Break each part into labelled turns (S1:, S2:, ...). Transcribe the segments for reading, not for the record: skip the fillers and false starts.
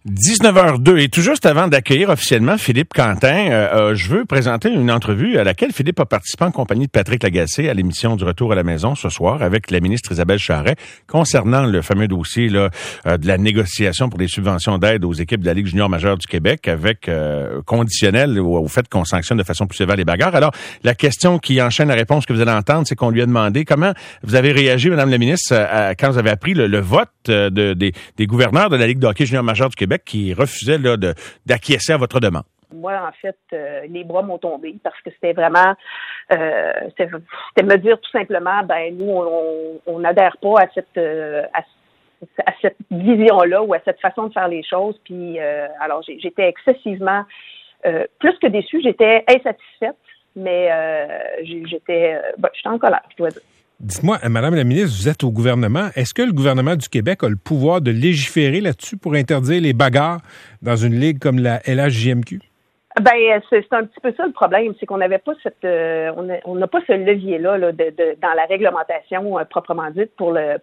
S1: 19h02 et tout juste avant d'accueillir officiellement Philippe Quentin, je veux présenter une entrevue à laquelle Philippe a participé en compagnie de Patrick Lagacé à l'émission du Retour à la maison ce soir avec la ministre Isabelle Charest concernant le fameux dossier là, de la négociation pour des subventions d'aide aux équipes de la Ligue junior majeure du Québec avec conditionnel au fait qu'on sanctionne de façon plus sévère les bagarres. Alors, la question qui enchaîne la réponse que vous allez entendre, c'est qu'on lui a demandé comment vous avez réagi, Madame la ministre, quand vous avez appris le vote des gouverneurs de la Ligue de hockey junior majeure du Québec qui refusait là, d'acquiescer à votre demande.
S2: Moi, en fait, les bras m'ont tombé parce que c'était vraiment, c'était me dire tout simplement, nous, on n'adhère pas à cette vision-là ou à cette façon de faire les choses. Puis, alors, j'étais excessivement, plus que déçue, j'étais insatisfaite, mais j'étais en colère, je dois dire.
S3: Dites-moi, Madame la ministre, vous êtes au gouvernement. Est-ce que le gouvernement du Québec a le pouvoir de légiférer là-dessus pour interdire les bagarres dans une ligue comme la LHJMQ?
S2: C'est un petit peu ça le problème, c'est qu'on n'avait pas on n'a pas ce levier-là dans la réglementation proprement dite pour la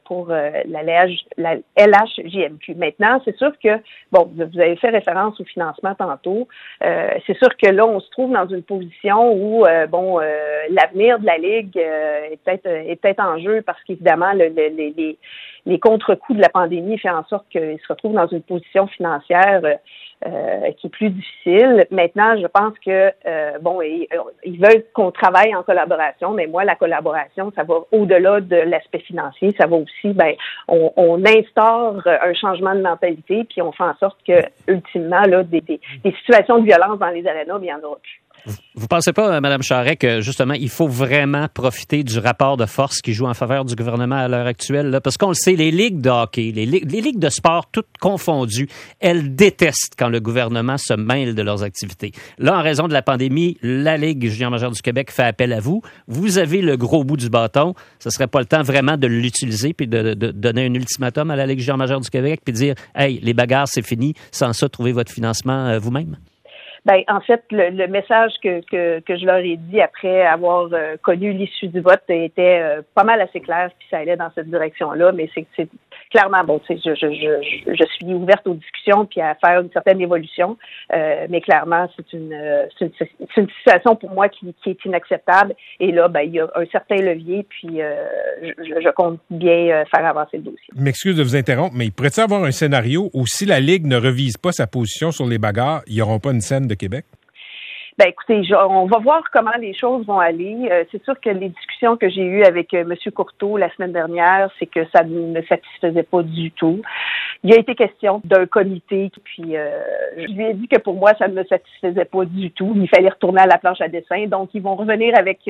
S2: LHJMQ. Maintenant, c'est sûr que vous avez fait référence au financement tantôt. C'est sûr que là, on se trouve dans une position où l'avenir de la ligue est peut-être en jeu parce qu'évidemment les contre-coups de la pandémie fait en sorte qu'ils se retrouvent dans une position financière qui est plus difficile. Maintenant, je pense que ils veulent qu'on travaille en collaboration, mais moi, la collaboration, ça va au-delà de l'aspect financier. Ça va aussi, on instaure un changement de mentalité, puis on fait en sorte que, ultimement, là, des situations de violence dans les arénas, il y en aura plus.
S4: Vous pensez pas, Mme Charest, que justement, il faut vraiment profiter du rapport de force qui joue en faveur du gouvernement à l'heure actuelle? Là? Parce qu'on le sait, les ligues de hockey, les ligues de sport, toutes confondues, elles détestent quand le gouvernement se mêle de leurs activités. Là, en raison de la pandémie, la Ligue junior majeure du Québec fait appel à vous. Vous avez le gros bout du bâton. Ce serait pas le temps vraiment de l'utiliser puis de donner un ultimatum à la Ligue junior majeure du Québec puis de dire, hey, les bagarres, c'est fini. Sans ça, trouvez votre financement vous-même?
S2: En fait, le message que je leur ai dit après avoir connu l'issue du vote était pas mal assez clair, puis ça allait dans cette direction-là, mais c'est clairement, je suis ouverte aux discussions puis à faire une certaine évolution, mais clairement, c'est une situation pour moi qui est inacceptable, et là, il y a un certain levier, puis je compte bien faire avancer le dossier.
S3: Je m'excuse de vous interrompre, mais il pourrait-il avoir un scénario où si la Ligue ne revise pas sa position sur les bagarres, ils n'auront pas une scène de Québec?
S2: Écoutez, on va voir comment les choses vont aller. C'est sûr que les discussions que j'ai eues avec M. Courteau la semaine dernière, c'est que ça ne me satisfaisait pas du tout. Il a été question d'un comité, puis je lui ai dit que pour moi, ça ne me satisfaisait pas du tout. Il fallait retourner à la planche à dessin. Donc, ils vont revenir avec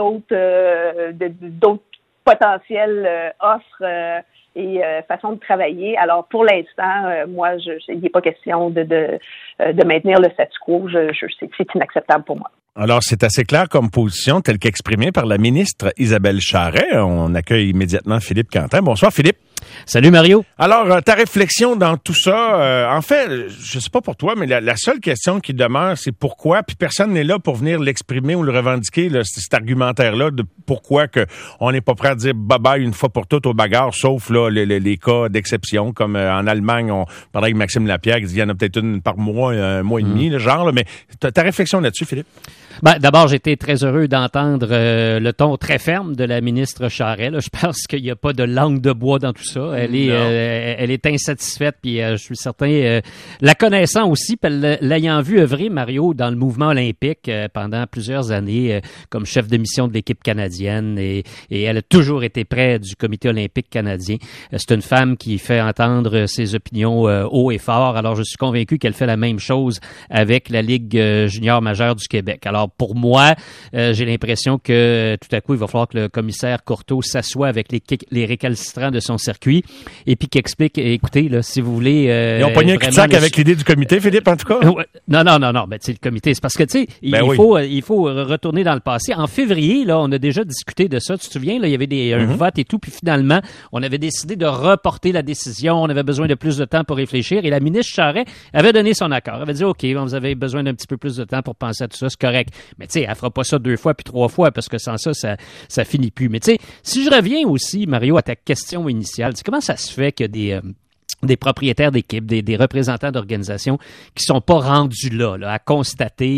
S2: d'autres potentielles offres et façon de travailler. Alors, pour l'instant, moi, il n'est pas question de maintenir le statu quo. C'est inacceptable pour moi.
S1: Alors, c'est assez clair comme position, telle qu'exprimée par la ministre Isabelle Charest. On accueille immédiatement Philippe Quentin. Bonsoir, Philippe.
S4: Salut, Mario.
S1: Alors, ta réflexion dans tout ça, en fait, je sais pas pour toi, mais la seule question qui demeure, c'est pourquoi, puis personne n'est là pour venir l'exprimer ou le revendiquer, cet argumentaire-là de pourquoi que on n'est pas prêt à dire bye-bye une fois pour toutes aux bagarres, sauf là les cas d'exception, comme en Allemagne, on parlait avec Maxime Lapierre, qui dit qu'il y en a peut-être une par mois, un mois et demi, le genre, là, mais ta réflexion là-dessus, Philippe?
S4: D'abord, j'étais très heureux d'entendre le ton très ferme de la ministre Charest. Là. Je pense qu'il n'y a pas de langue de bois dans tout ça. Elle est insatisfaite, puis je suis certain, la connaissant aussi, puis l'ayant vu œuvrer, Mario, dans le mouvement olympique pendant plusieurs années comme chef de mission de l'équipe canadienne, et elle a toujours été près du comité olympique canadien. C'est une femme qui fait entendre ses opinions haut et fort. Alors, je suis convaincu qu'elle fait la même chose avec la Ligue junior majeure du Québec. Alors, pour moi, j'ai l'impression que tout à coup, il va falloir que le commissaire Courteau s'assoie avec les récalcitrants de son circuit et puis qu'il explique, écoutez, là, si vous voulez...
S1: Ils ont pogné un cul-de-sac avec l'idée du comité, Philippe, en tout cas?
S4: Non. Ben, tu sais, le comité, c'est parce que, tu sais, il faut retourner dans le passé. En février, là, on a déjà discuté de ça. Tu te souviens, là, il y avait un vote et tout, puis finalement, on avait décidé de reporter la décision. On avait besoin de plus de temps pour réfléchir et la ministre Charest avait donné son accord. Elle avait dit, OK, vous avez besoin d'un petit peu plus de temps pour penser à tout ça, c'est correct. Mais tu sais, elle fera pas ça 2 fois puis 3 fois parce que sans ça finit plus. Mais tu sais, si je reviens aussi, Mario, à ta question initiale, comment ça se fait que des propriétaires d'équipes, des représentants d'organisations qui sont pas rendus là à constater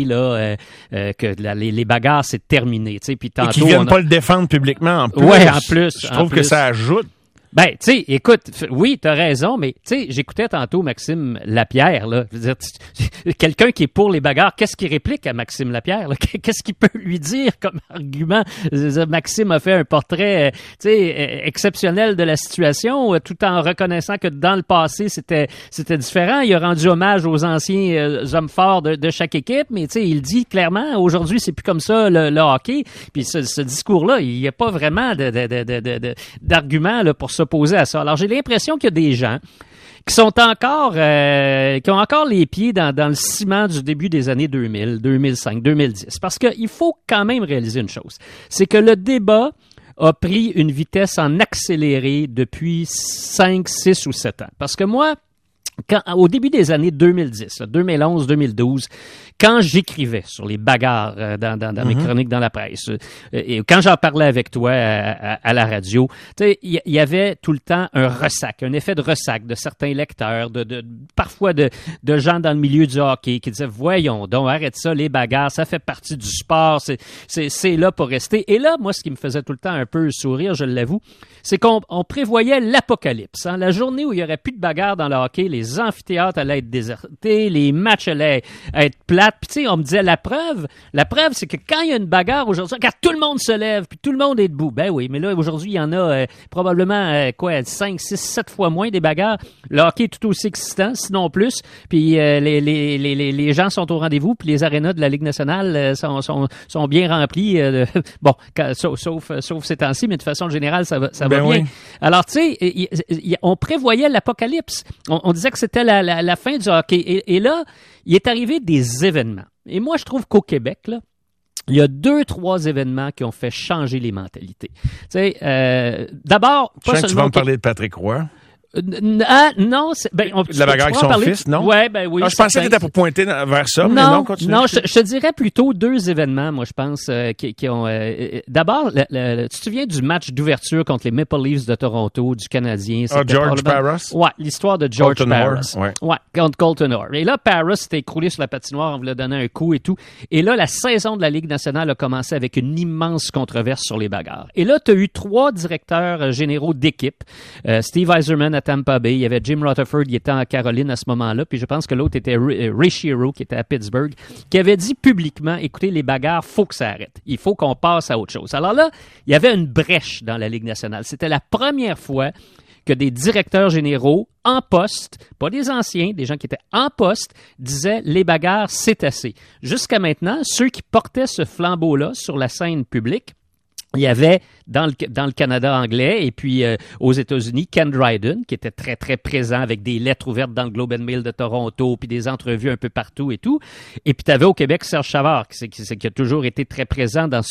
S4: que les bagarres c'est terminé, tu sais, puis tantôt
S1: et qui viennent pas le défendre publiquement en plus.
S4: Ouais, en plus.
S1: Je trouve que ça ajoute.
S4: Ben, tu sais, écoute, oui, t'as raison, mais tu sais, j'écoutais tantôt Maxime Lapierre, là. Je veux dire, quelqu'un qui est pour les bagarres, qu'est-ce qu'il réplique à Maxime Lapierre, là? Qu'est-ce qu'il peut lui dire comme argument? Maxime a fait un portrait, tu sais, exceptionnel de la situation, tout en reconnaissant que dans le passé, c'était différent. Il a rendu hommage aux anciens hommes forts de chaque équipe, mais tu sais, il dit clairement, aujourd'hui, c'est plus comme ça le hockey. Puis ce discours-là, il n'y a pas vraiment d'argument là pour s'opposer à ça. Alors, j'ai l'impression qu'il y a des gens qui sont encore, qui ont encore les pieds dans le ciment du début des années 2000, 2005, 2010. Parce qu'il faut quand même réaliser une chose. C'est que le débat a pris une vitesse en accéléré depuis 5, 6 ou 7 ans. Parce que moi, au début des années 2010, 2011, 2012, quand j'écrivais sur les bagarres dans mes chroniques dans la presse, et quand j'en parlais avec toi à la radio, tu sais, il y avait tout le temps un ressac, un effet de ressac de certains lecteurs, parfois de gens dans le milieu du hockey qui disaient, voyons donc, arrête ça, les bagarres, ça fait partie du sport, c'est là pour rester. Et là, moi, ce qui me faisait tout le temps un peu sourire, je l'avoue, c'est qu'on prévoyait l'apocalypse. Hein? La journée où il y aurait plus de bagarres dans le hockey, les amphithéâtres allaient être désertés, les matchs allaient être plates. Puis tu sais, on me disait la preuve, c'est que quand il y a une bagarre aujourd'hui, quand tout le monde se lève, puis tout le monde est debout. Ben oui, mais là, aujourd'hui, il y en a probablement 5, 6, 7 fois moins des bagarres. Le hockey est tout aussi excitant, sinon plus. Puis les gens sont au rendez-vous, puis les arénas de la Ligue nationale sont bien remplis. Bon, sauf ces temps-ci, mais de façon générale, ça va bien. Oui. Alors, tu sais, on prévoyait l'apocalypse. On disait que c'était la fin du hockey. Et là, il est arrivé des événements. Et moi, je trouve qu'au Québec, là, il y a 2-3 événements qui ont fait changer les mentalités. Tu sais, d'abord...
S1: Je sens que tu vas me parler de Patrick Roy.
S4: Non,
S1: la bagarre avec son fils, non?
S4: Ouais, ben oui.
S1: Alors, je pensais que t'étais pour pointer vers ça, mais non, continue.
S4: Non, je te dirais plutôt 2 événements, moi, je pense, qui ont... D'abord, tu te souviens du match d'ouverture contre les Maple Leafs de Toronto, du Canadien?
S1: George Parros?
S4: Ouais, l'histoire de George Parros. Ouais, contre Colton Orr. Et là, Parros s'était écroulé sur la patinoire, on voulait donner un coup et tout. Et là, la saison de la Ligue nationale a commencé avec une immense controverse sur les bagarres. Et là, tu as eu 3 directeurs généraux d'équipe. Steve Yzerman à Tampa Bay. Il y avait Jim Rutherford qui était en Caroline à ce moment-là. Puis je pense que l'autre était Ray Shero qui était à Pittsburgh, qui avait dit publiquement, écoutez, les bagarres, faut que ça arrête. Il faut qu'on passe à autre chose. Alors là, il y avait une brèche dans la Ligue nationale. C'était la première fois que des directeurs généraux en poste, pas des anciens, des gens qui étaient en poste, disaient les bagarres, c'est assez. Jusqu'à maintenant, ceux qui portaient ce flambeau-là sur la scène publique, il y avait dans le Canada anglais et puis aux États-Unis, Ken Dryden, qui était très, très présent avec des lettres ouvertes dans le Globe and Mail de Toronto, puis des entrevues un peu partout et tout. Et puis tu avais au Québec Serge Chavard, qui a toujours été très présent dans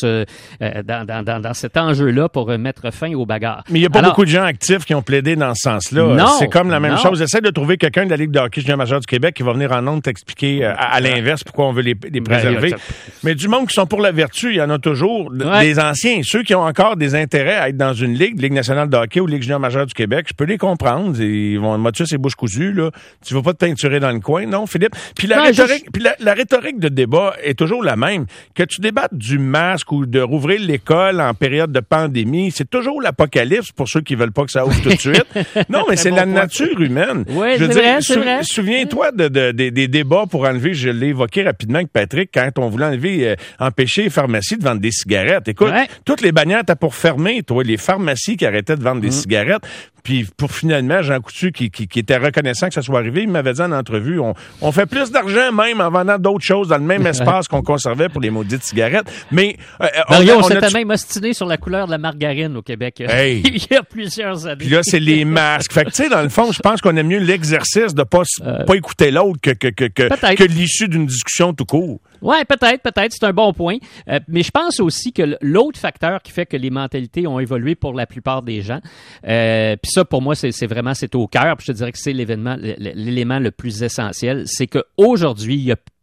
S4: dans cet enjeu-là pour mettre fin aux bagarres.
S1: Mais il n'y a pas beaucoup de gens actifs qui ont plaidé dans ce sens-là.
S4: Non,
S1: c'est comme la même chose. J'essaie de trouver quelqu'un de la Ligue de hockey junior majeur du Québec qui va venir en ondes t'expliquer à l'inverse pourquoi on veut les préserver. Mais du monde qui sont pour la vertu, il y en a toujours. Des anciens, ceux qui ont encore des intérêts à être dans une Ligue nationale de hockey ou Ligue junior majeure du Québec, je peux les comprendre. Ils vont motus et bouche cousue, là. Tu vas pas te peinturer dans le coin, non, Philippe? Puis la rhétorique de débat est toujours la même. Que tu débattes du masque ou de rouvrir l'école en période de pandémie, c'est toujours l'apocalypse pour ceux qui veulent pas que ça ouvre tout de suite. Non, mais c'est la nature humaine.
S4: Oui, c'est vrai.
S1: Souviens-toi des débats pour enlever, je l'ai évoqué rapidement avec Patrick, quand on voulait empêcher les pharmacies de vendre des cigarettes. Écoute, toutes les bannières étaient pour fermer, toi, les pharmacies qui arrêtaient de vendre des cigarettes. Puis pour finalement, Jean Coutu, qui était reconnaissant que ça soit arrivé, il m'avait dit en entrevue, on fait plus d'argent même en vendant d'autres choses dans le même espace qu'on conservait pour les maudites cigarettes. Mais
S4: Mario, on s'était même ostiné sur la couleur de la margarine au Québec.
S1: Hey.
S4: Il y a plusieurs années.
S1: Puis là, c'est les masques. Fait que tu sais, dans le fond, je pense qu'on aime mieux l'exercice de pas écouter l'autre que l'issue d'une discussion tout court.
S4: Ouais, peut-être, c'est un bon point. Mais je pense aussi que l'autre facteur qui fait que les mentalités ont évolué pour la plupart des gens, puis ça, pour moi, c'est au cœur, puis je te dirais que c'est l'élément le plus essentiel, c'est qu'aujourd'hui, il y a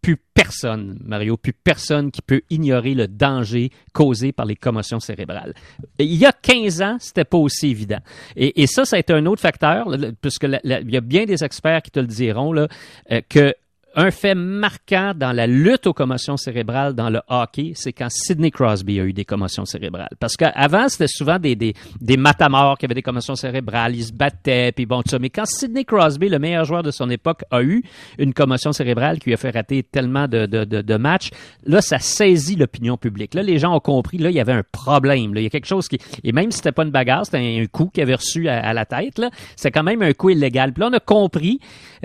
S4: plus personne, Mario, plus personne qui peut ignorer le danger causé par les commotions cérébrales. Il y a 15 ans, c'était pas aussi évident. Et ça a été un autre facteur, puisque il y a bien des experts qui te le diront, là, que un fait marquant dans la lutte aux commotions cérébrales dans le hockey, c'est quand Sidney Crosby a eu des commotions cérébrales. Parce qu'avant, c'était souvent des matamors qui avaient des commotions cérébrales, ils se battaient, puis bon, tout ça. Mais quand Sidney Crosby, le meilleur joueur de son époque, a eu une commotion cérébrale qui lui a fait rater tellement de matchs, là, ça saisit l'opinion publique. Là, les gens ont compris, là, il y avait un problème. Là. Il y a quelque chose qui... Et même si c'était pas une bagarre, c'était un coup qu'il avait reçu à la tête, là, c'est quand même un coup illégal. Puis là, on a compris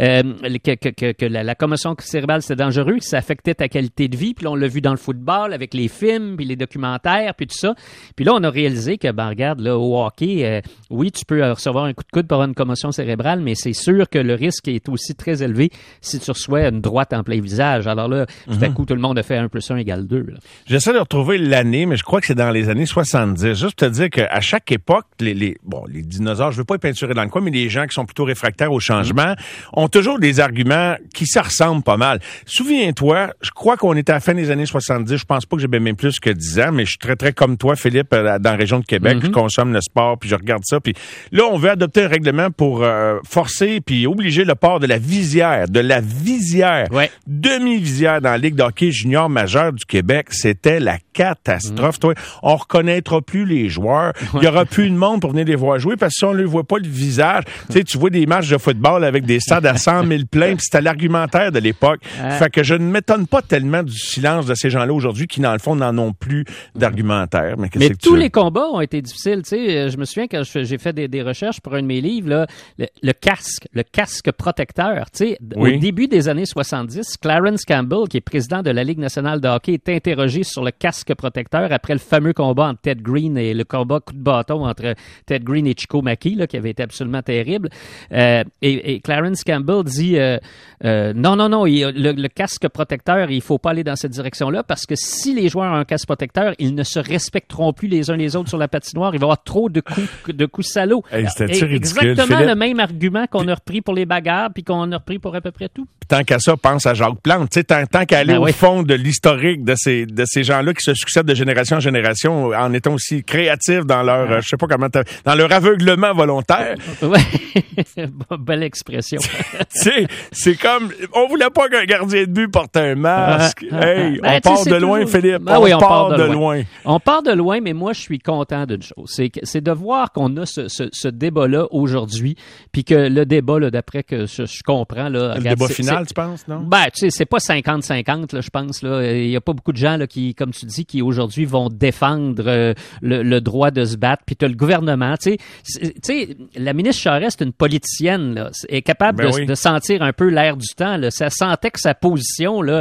S4: que la commotion cérébrale, c'était dangereux, que ça affectait ta qualité de vie. Puis là, on l'a vu dans le football, avec les films, puis les documentaires, puis tout ça. Puis là, on a réalisé que, regarde, là, au hockey, oui, tu peux recevoir un coup de coude pour une commotion cérébrale, mais c'est sûr que le risque est aussi très élevé si tu reçois une droite en plein visage. Alors là, tout à coup, tout le monde a fait 1 + 1 = 2. Là. J'essaie
S1: de retrouver l'année, mais je crois que c'est dans les années 70. Juste pour te dire qu'à chaque époque, les dinosaures, je veux pas y peinturer dans le coin, mais les gens qui sont plutôt réfractaires au changement ont toujours des arguments qui se ressemblent pas mal. Souviens-toi, je crois qu'on était à la fin des années 70, je pense pas que j'ai même plus que 10 ans, mais je suis très, très comme toi, Philippe, dans la région de Québec, je consomme le sport, puis je regarde ça, puis là, on veut adopter un règlement pour forcer puis obliger le port de la visière,
S4: ouais.
S1: Demi-visière dans la Ligue de hockey junior majeure du Québec. C'était la catastrophe. Toi, on reconnaîtra plus les joueurs. Il y aura plus de monde pour venir les voir jouer parce que si on ne voit pas le visage, tu vois des matchs de football avec des stades à 100 000 pleins, puis c'était l'argumentaire de l'époque. Fait que je ne m'étonne pas tellement du silence de ces gens-là aujourd'hui qui, dans le fond, n'en ont plus d'argumentaire. Mais tous
S4: les combats ont été difficiles. Je me souviens quand j'ai fait des recherches pour un de mes livres, là, le casque protecteur. Au début des années 70, Clarence Campbell, qui est président de la Ligue nationale de hockey, est interrogé sur le casque protecteur après le fameux combat entre Ted Green et le combat coup de bâton entre Ted Green et Chico Mackie, là, qui avait été absolument terrible. Et Clarence Campbell dit non, le casque protecteur, il faut pas aller dans cette direction-là parce que si les joueurs ont un casque protecteur, ils ne se respecteront plus les uns les autres sur la patinoire. Il va y avoir trop de coups salauds. Exactement le même argument qu'on a repris pour les bagarres puis qu'on a repris pour à peu près tout.
S1: Tant qu'à ça, pense à Jacques Plante. Tant qu'à aller au fond de l'historique de ces gens-là qui se succèdent de génération en génération en étant aussi créatifs dans leur, je sais pas comment, dans leur aveuglement volontaire.
S4: Ouais. Belle expression.
S1: C'est comme, on voulait pas qu'un gardien de but porte un masque. On part de loin, Philippe. On part de loin.
S4: On part de loin, mais moi, je suis content d'une chose. C'est de voir qu'on a ce débat-là aujourd'hui, puis que le débat, là, d'après que je comprends, là.
S1: Le débat final, tu penses, non?
S4: C'est pas 50-50, là, je pense, là. Il y a pas beaucoup de gens, là, qui, comme tu dis, qui aujourd'hui vont défendre le droit de se battre, puis t'as le gouvernement, tu sais, la ministre Charest, c'est une politicienne, là, est capable de sentir un peu l'air du temps, là. Ça sentait que sa position, là,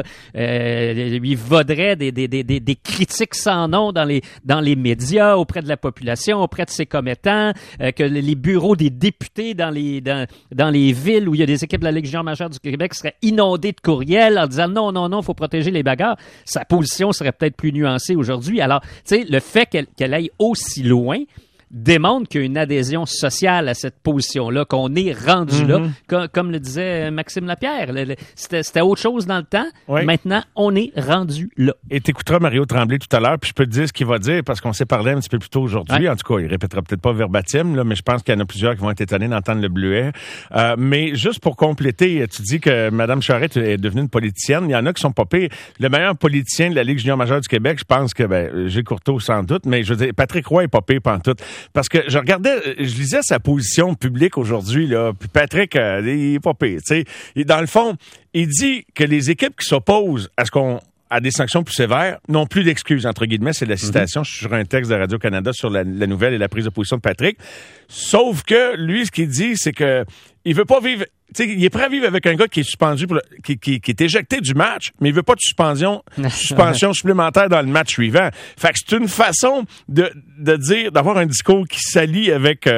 S4: lui vaudrait des critiques sans nom dans les médias, auprès de la population, auprès de ses commettants, que les bureaux des députés dans les villes où il y a des équipes de la Ligue junior majeure du Québec seraient inondés de courriels en disant non, faut protéger les bagarres. Sa position serait peut-être plus nuancée aujourd'hui. Alors, tu sais, le fait qu'elle aille aussi loin démontre qu'il y a une adhésion sociale à cette position-là, qu'on est rendu là. Comme le disait Maxime Lapierre, c'était autre chose dans le temps. Oui. Maintenant, on est rendu là.
S1: Et t'écouteras Mario Tremblay tout à l'heure, puis je peux te dire ce qu'il va dire, parce qu'on s'est parlé un petit peu plus tôt aujourd'hui. Ouais. En tout cas, il répétera peut-être pas verbatim, là, mais je pense qu'il y en a plusieurs qui vont être étonnés d'entendre le bleuet. Mais juste pour compléter, tu dis que Mme Charest est devenue une politicienne. Il y en a qui sont pas pires. Le meilleur politicien de la Ligue junior majeure du Québec, je pense que, Gilles Courteau sans doute, mais je veux dire, Patrick Roy est pas pire pantoute. Parce que je lisais sa position publique aujourd'hui, là, puis Patrick, il est pas pire, tu sais. Dans le fond, il dit que les équipes qui s'opposent à des sanctions plus sévères n'ont plus d'excuses, entre guillemets, c'est la citation. Je suis sur un texte de Radio-Canada sur la nouvelle et la prise de position de Patrick. Sauf que, lui, ce qu'il dit, c'est que il veut pas vivre... Tu sais, il est prêt à vivre avec un gars qui est suspendu, qui est éjecté du match, mais il veut pas de suspension supplémentaire dans le match suivant. Fait que c'est une façon de dire, d'avoir un discours qui s'allie avec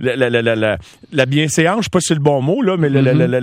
S1: la bienséance, je sais pas si c'est le bon mot là, mais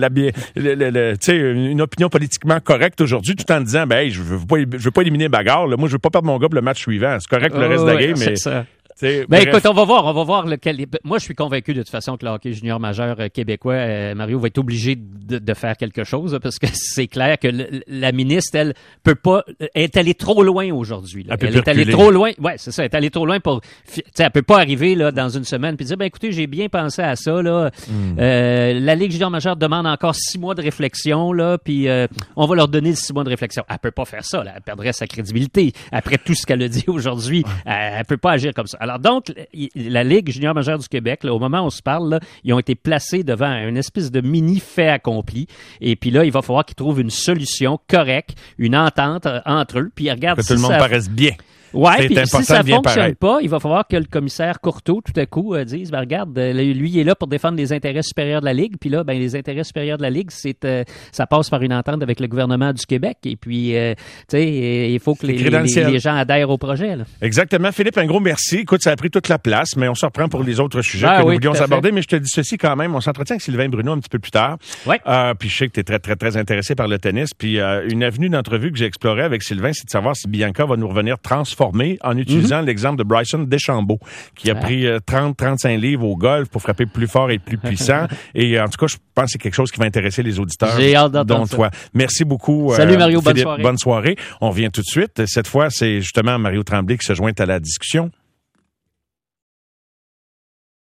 S1: tu sais, une opinion politiquement correcte aujourd'hui, tout en disant je veux pas éliminer bagarre, là, moi je veux pas perdre mon gars pour le match suivant. C'est correct le reste de la game, mais
S4: Écoute, on va voir lequel. Moi, je suis convaincu de toute façon que le hockey junior majeur québécois, Mario, va être obligé de faire quelque chose parce que c'est clair que la ministre, elle peut pas, elle est allée trop loin aujourd'hui. Là. Elle est allée trop loin. Ouais, c'est ça. Elle est allée trop loin pour. Elle peut pas arriver là dans une semaine puis dire écoutez, j'ai bien pensé à ça là. La Ligue junior majeure demande encore 6 mois de réflexion là, puis on va leur donner 6 mois de réflexion. Elle peut pas faire ça. Là. Elle perdrait sa crédibilité après tout ce qu'elle a dit aujourd'hui. Elle peut pas agir comme ça. Alors donc, la Ligue junior majeure du Québec, là, au moment où on se parle, là, ils ont été placés devant une espèce de mini fait accompli. Et puis là, il va falloir qu'ils trouvent une solution correcte, une entente entre eux. Puis regarde,
S1: que tout le monde paraisse bien.
S4: Ouais, puis si ça fonctionne pas, il va falloir que le commissaire Courteau, tout à coup, dise, regarde, lui, il est là pour défendre les intérêts supérieurs de la Ligue, puis là, les intérêts supérieurs de la Ligue, ça passe par une entente avec le gouvernement du Québec, et puis, tu sais, il faut que les gens adhèrent au projet. Là.
S1: Exactement. Philippe, un gros merci. Écoute, ça a pris toute la place, mais on se reprend pour les autres sujets que nous voulions aborder, mais je te dis ceci quand même, on s'entretient avec Sylvain Bruno un petit peu plus tard.
S4: Ouais.
S1: Puis je sais que tu es très, très, très intéressé par le tennis, puis une avenue d'entrevue que j'ai explorée avec Sylvain, c'est de savoir si Bianca va nous revenir transformée en utilisant l'exemple de Bryson DeChambeau, qui a pris 30-35 livres au golf pour frapper plus fort et plus puissant. Et en tout cas, je pense que c'est quelque chose qui va intéresser les auditeurs.
S4: J'ai hâte d'entendre
S1: dont toi. Merci beaucoup.
S4: Salut Mario,
S1: Philippe,
S4: bonne soirée.
S1: Bonne soirée. On revient tout de suite. Cette fois, c'est justement Mario Tremblay qui se joint à la discussion.